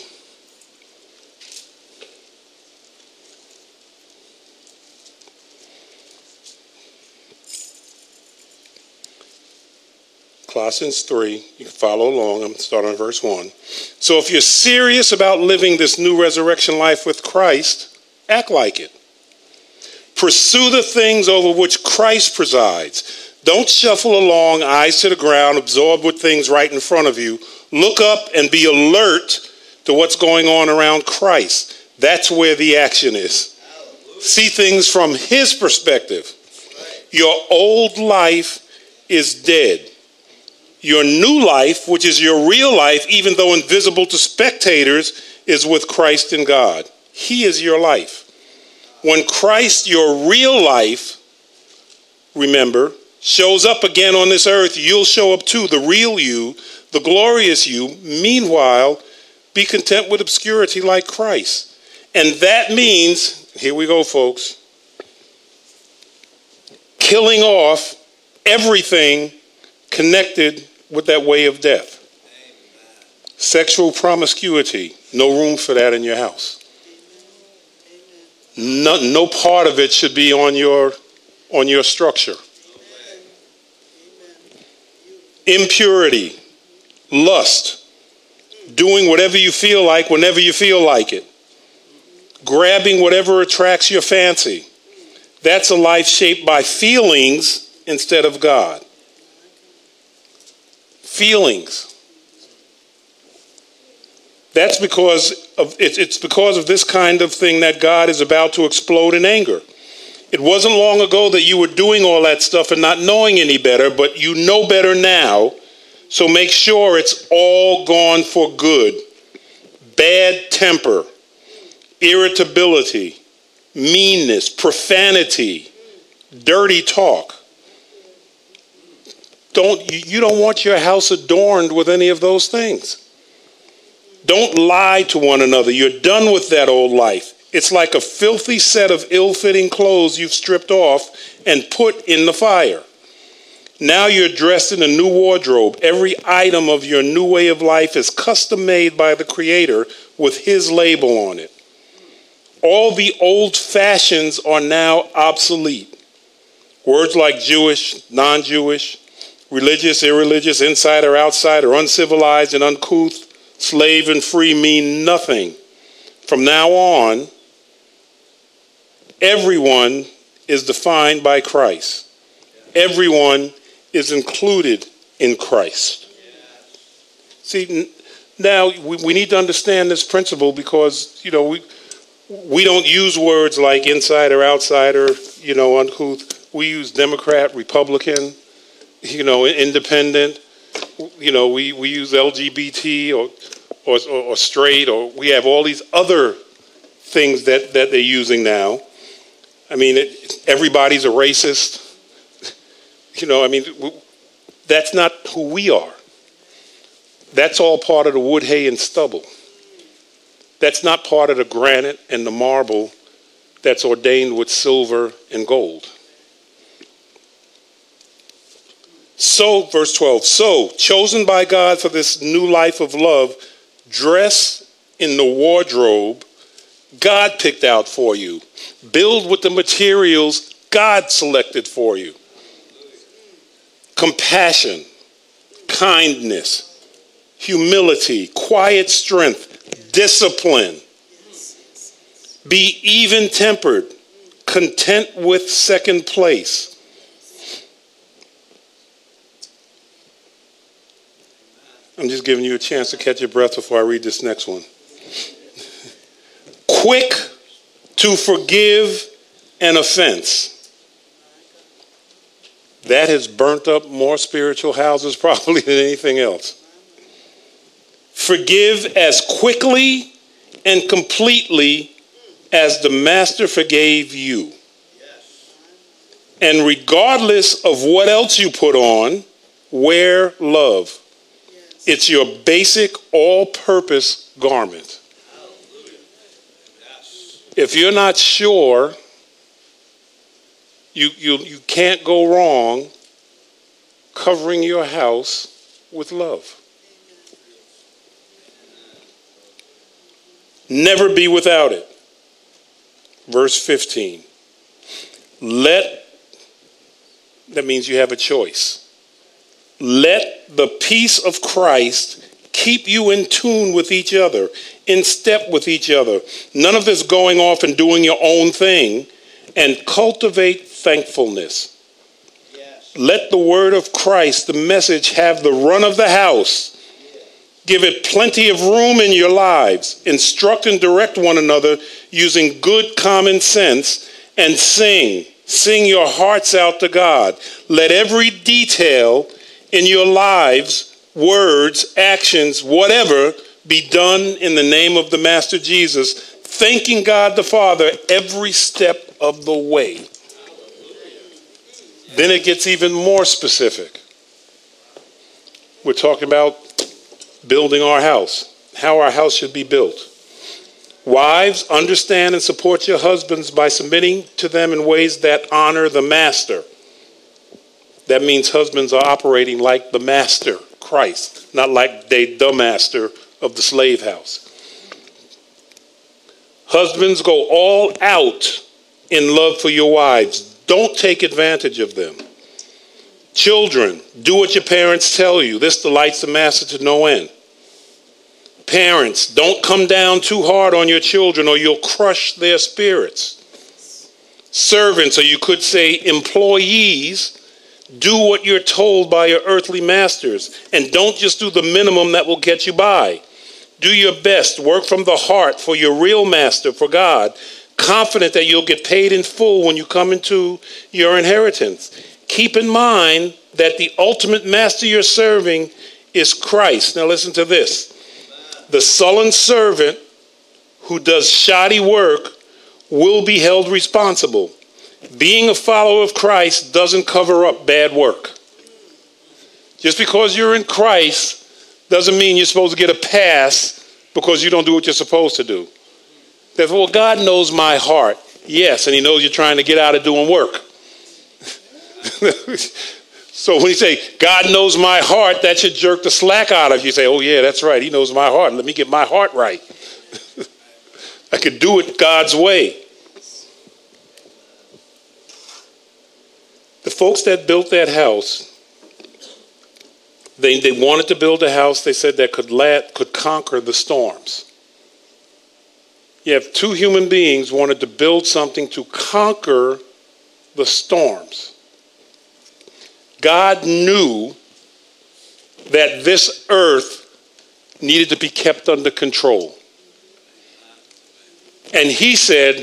Colossians 3, you can follow along. I'm starting on verse 1. So if you're serious about living this new resurrection life with Christ, act like it. Pursue the things over which Christ presides. Don't shuffle along, eyes to the ground, absorbed with things right in front of you. Look up and be alert to what's going on around Christ. That's where the action is. See things from his perspective. Your old life is dead. Your new life, which is your real life, even though invisible to spectators, is with Christ in God. He is your life. When Christ, your real life, remember, shows up again on this earth, you'll show up too, the real you, the glorious you. Meanwhile, be content with obscurity like Christ. And that means, here we go, folks, killing off everything connected with that way of death. Amen. Sexual promiscuity, no room for that in your house. No part of it should be on your structure. Amen. Impurity, lust, doing whatever you feel like whenever you feel like it, grabbing whatever attracts your fancy. That's a life shaped by feelings instead of God. Feelings. That's because of it's because of this kind of thing that God is about to explode in anger. It wasn't long ago that you were doing all that stuff and not knowing any better, but you know better now, so make sure it's all gone for good. Bad temper, irritability, meanness, profanity, dirty talk. You don't want your house adorned with any of those things. Don't lie to one another. You're done with that old life. It's like a filthy set of ill-fitting clothes you've stripped off and put in the fire. Now you're dressed in a new wardrobe. Every item of your new way of life is custom made by the Creator with his label on it. All the old fashions are now obsolete. Words like Jewish, non-Jewish, religious, irreligious, insider, outsider, uncivilized and uncouth, slave and free mean nothing. From now on, everyone is defined by Christ. Everyone is included in Christ. See, now we need to understand this principle because, we don't use words like insider, outsider, uncouth. We use Democrat, Republican, independent. We use LGBT or straight, or we have all these other things that they're using now. I mean, everybody's a racist. That's not who we are. That's all part of the wood, hay, and stubble. That's not part of the granite and the marble that's ordained with silver and gold. So, verse 12, so, chosen by God for this new life of love, dress in the wardrobe God picked out for you. Build with the materials God selected for you. Compassion, kindness, humility, quiet strength, discipline. Be even-tempered, content with second place. I'm just giving you a chance to catch your breath before I read this next one. Quick to forgive an offense. That has burnt up more spiritual houses probably than anything else. Forgive as quickly and completely as the Master forgave you. And regardless of what else you put on, wear love. It's your basic all-purpose garment. If you're not sure, you can't go wrong covering your house with love. Never be without it. Verse 15. That means you have a choice. Let the peace of Christ keep you in tune with each other, in step with each other. None of this going off and doing your own thing, and cultivate thankfulness. Yes. Let the word of Christ, the message, have the run of the house. Give it plenty of room in your lives. Instruct and direct one another using good common sense, and sing. Sing your hearts out to God. Let every detail in your lives, words, actions, whatever, be done in the name of the Master Jesus, thanking God the Father every step of the way. Then it gets even more specific. We're talking about building our house, how our house should be built. Wives, understand and support your husbands by submitting to them in ways that honor the master. That means husbands are operating like the master, Christ, not like they the master of the slave house. Husbands, go all out in love for your wives. Don't take advantage of them. Children, do what your parents tell you. This delights the master to no end. Parents, don't come down too hard on your children or you'll crush their spirits. Servants, or you could say employees, do what you're told by your earthly masters, and don't just do the minimum that will get you by. Do your best. Work from the heart for your real master, for God, confident that you'll get paid in full when you come into your inheritance. Keep in mind that the ultimate master you're serving is Christ. Now listen to this. The sullen servant who does shoddy work will be held responsible. Being a follower of Christ doesn't cover up bad work. Just because you're in Christ doesn't mean you're supposed to get a pass because you don't do what you're supposed to do. That's, well, God knows my heart. Yes, and he knows you're trying to get out of doing work. So when you say, God knows my heart, that should jerk the slack out of you. You say, oh yeah, that's right. He knows my heart. Let me get my heart right. I could do it God's way. The folks that built that house, they wanted to build a house, they said, that could conquer the storms. You have two human beings wanted to build something to conquer the storms. God knew that this earth needed to be kept under control. And he said,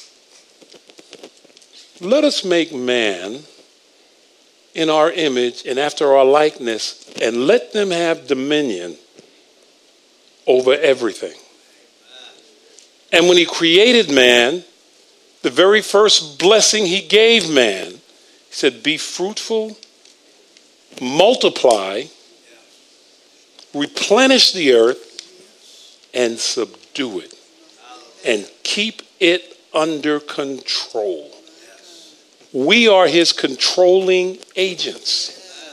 let us make man in our image and after our likeness, and let them have dominion over everything. And when he created man, the very first blessing he gave man, he said, be fruitful, multiply, replenish the earth, and subdue it, and keep it under control. We are his controlling agents.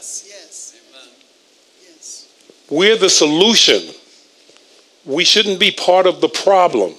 We're the solution. We shouldn't be part of the problem.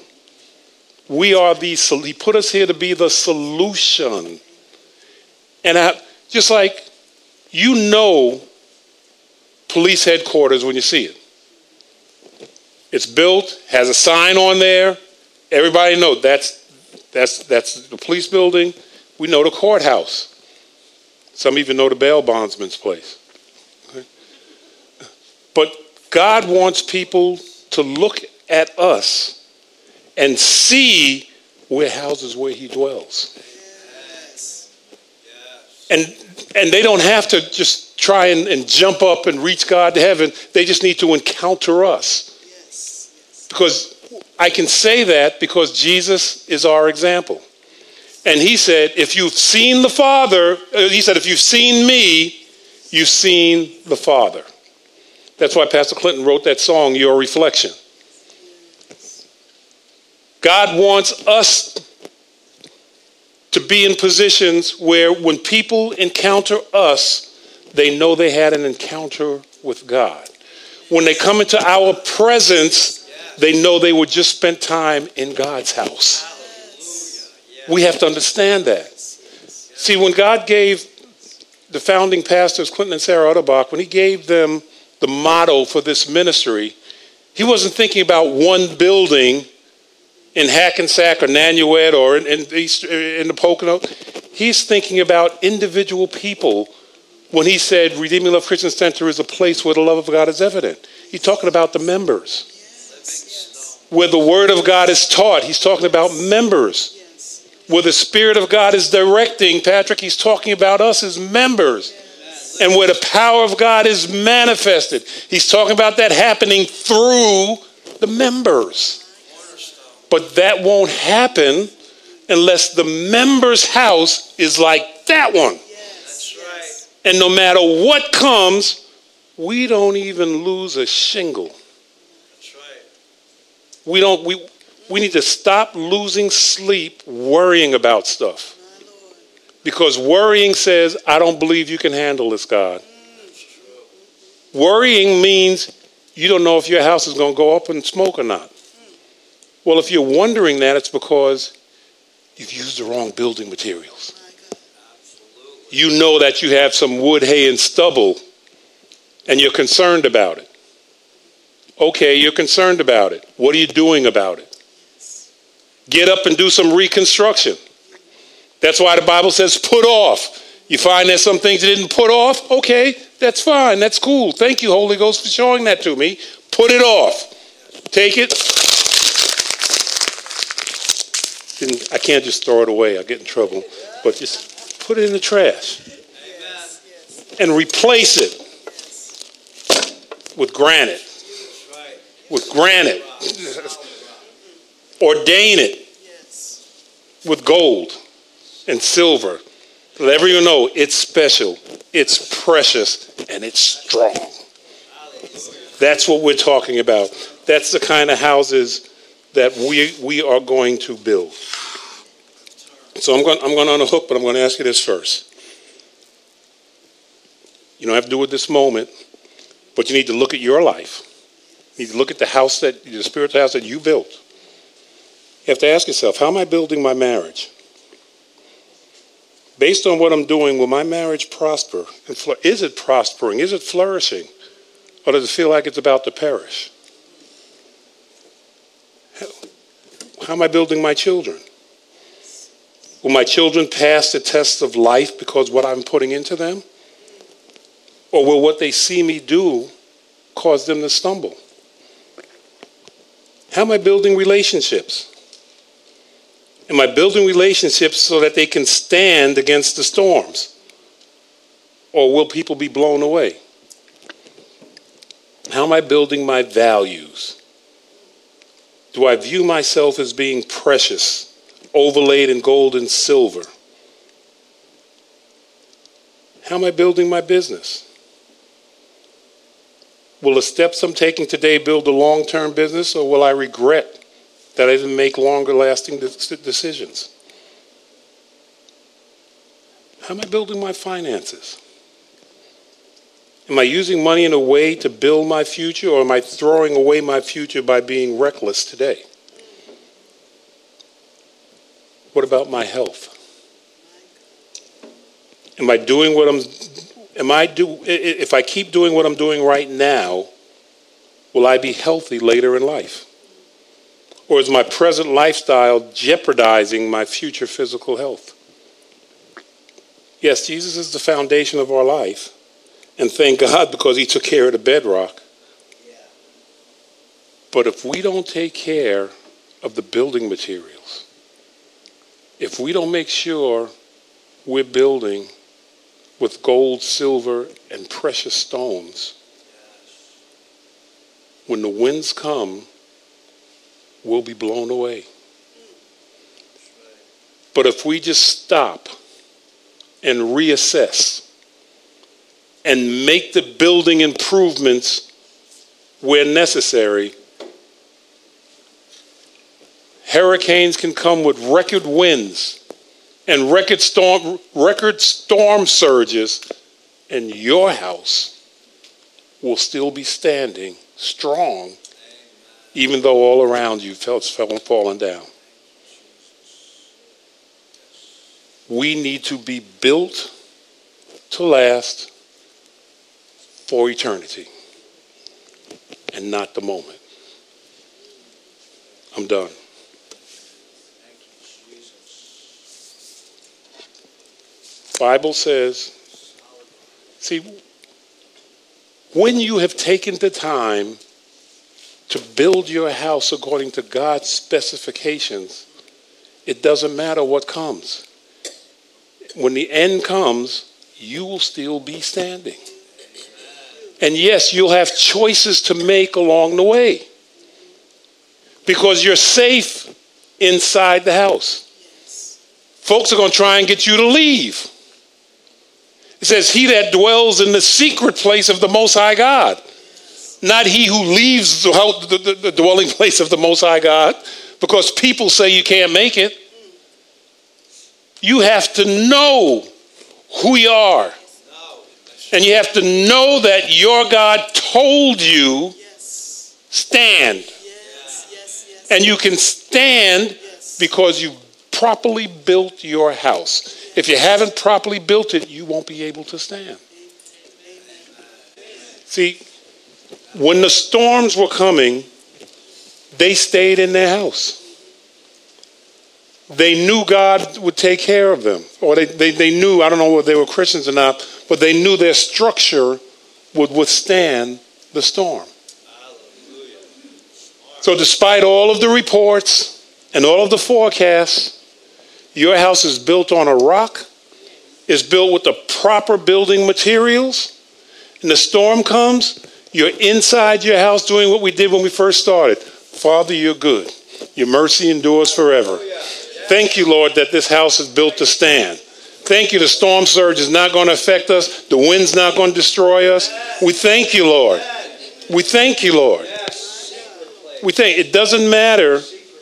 He put us here to be the solution. And just like you know police headquarters when you see it. It's built, has a sign on there. Everybody knows that's the police building. We know the courthouse. Some even know the bail bondsman's place. Okay? But God wants people to look at us and see we're houses where he dwells. And they don't have to just try and jump up and reach God to heaven. They just need to encounter us. Because I can say that because Jesus is our example. And he said, if you've seen the Father, he said, if you've seen me, you've seen the Father. That's why Pastor Clinton wrote that song, Your Reflection. God wants us to be in positions where when people encounter us, they know they had an encounter with God. When they come into our presence, they know they would just spend time in God's house. We have to understand that. See, when God gave the founding pastors, Clinton and Sarah Utterbach, when he gave them the motto for this ministry, he wasn't thinking about one building in Hackensack or Nanuet or in the Pocono. He's thinking about individual people when he said Redeeming Love Christian Center is a place where the love of God is evident. He's talking about the members. Where the word of God is taught, he's talking about members. Where the Spirit of God is directing, Patrick, he's talking about us as members. And where the power of God is manifested, he's talking about that happening through the members. But that won't happen unless the member's house is like that one. That's right. And no matter what comes, we don't even lose a shingle. That's right. We need to stop losing sleep worrying about stuff. Because worrying says, I don't believe you can handle this, God. Worrying means you don't know if your house is going to go up in smoke or not. Well, if you're wondering that, it's because you've used the wrong building materials. You know that you have some wood, hay, and stubble, and you're concerned about it. Okay, you're concerned about it. What are you doing about it? Get up and do some reconstruction. That's why the Bible says put off. You find there's some things you didn't put off? Okay, that's fine. That's cool. Thank you, Holy Ghost, for showing that to me. Put it off. Take it. I can't just throw it away. I'll get in trouble. But just put it in the trash. And replace it with granite. With granite. Ordain it with gold and silver. Let everyone know it's special, it's precious, and it's strong. That's what we're talking about. That's the kind of houses that we are going to build. So I'm going on a hook, but I'm going to ask you this first. You don't have to do it this moment, but you need to look at your life. You need to look at the spiritual house that you built. You have to ask yourself, how am I building my marriage? Based on what I'm doing, will my marriage prosper? Is it prospering? Is it flourishing? Or does it feel like it's about to perish? How am I building my children? Will my children pass the test of life because what I'm putting into them? Or will what they see me do cause them to stumble? How am I building relationships? Am I building relationships so that they can stand against the storms? Or will people be blown away? How am I building my values? Do I view myself as being precious, overlaid in gold and silver? How am I building my business? Will the steps I'm taking today build a long-term business, or will I regret that I didn't make longer-lasting decisions? How am I building my finances? Am I using money in a way to build my future, or am I throwing away my future by being reckless today? What about my health? Am I doing what if I keep doing what I'm doing right now, will I be healthy later in life? Or is my present lifestyle jeopardizing my future physical health? Yes, Jesus is the foundation of our life. And thank God, because he took care of the bedrock. But if we don't take care of the building materials, if we don't make sure we're building with gold, silver, and precious stones, when the winds come, we'll be blown away. But if we just stop and reassess and make the building improvements where necessary, hurricanes can come with record winds and record storm surges, and your house will still be standing strong, even though all around you felt falling down. We need to be built to last for eternity and not the moment. I'm done. Bible says, see, when you have taken the time to build your house according to God's specifications, it doesn't matter what comes. When the end comes, you will still be standing. And yes, you'll have choices to make along the way, because you're safe inside the house. Folks are going to try and get you to leave. It says, he that dwells in the secret place of the Most High God, not he who leaves the dwelling place of the Most High God, because people say you can't make it. You have to know who you are. And you have to know that your God told you, stand. And you can stand because you properly built your house. If you haven't properly built it, you won't be able to stand. See, when the storms were coming, they stayed in their house. They knew God would take care of them. Or they knew, I don't know whether they were Christians or not, but they knew their structure would withstand the storm. So despite all of the reports and all of the forecasts, your house is built on a rock, is built with the proper building materials, and the storm comes, you're inside your house doing what we did when we first started. Father, you're good. Your mercy endures forever. Thank you, Lord, that this house is built to stand. Thank you, the storm surge is not going to affect us. The wind's not going to destroy us. We thank you, Lord. We thank you, Lord. We thank. It doesn't matter.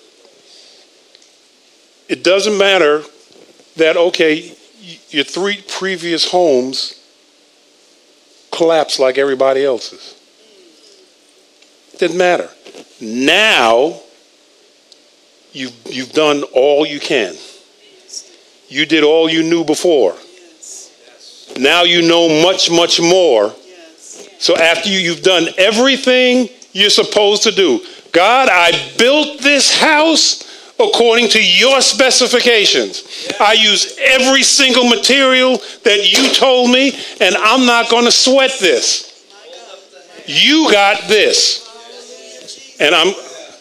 It doesn't matter that, okay, your 3 previous homes collapsed like everybody else's. It didn't matter. Now, you've done all you can. You did all you knew before. Now you know much, much more. So after you've done everything you're supposed to do. God, I built this house according to your specifications. I use every single material that you told me, and I'm not going to sweat this. You got this. And I'm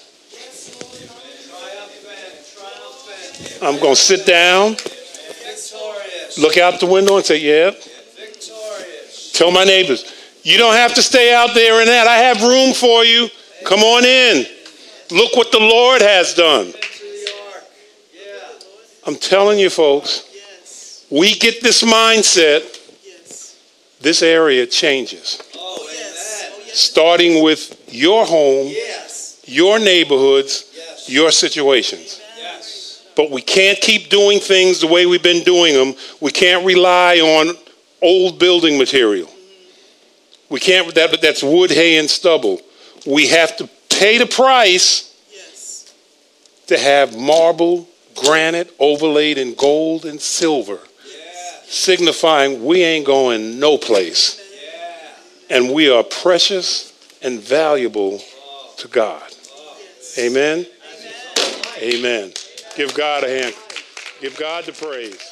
going to sit down, look out the window and say, yeah. Tell my neighbors, you don't have to stay out there in that. I have room for you. Come on in. Look what the Lord has done. I'm telling you, folks, we get this mindset, this area changes. Starting with your home, your neighborhoods, your situations. But we can't keep doing things the way we've been doing them. We can't rely on old building material. We can't, that's wood, hay, and stubble. We have to pay the price to have marble, granite overlaid in gold and silver, signifying we ain't going no place. And we are precious and valuable to God. Amen? Amen. Give God a hand. Give God the praise.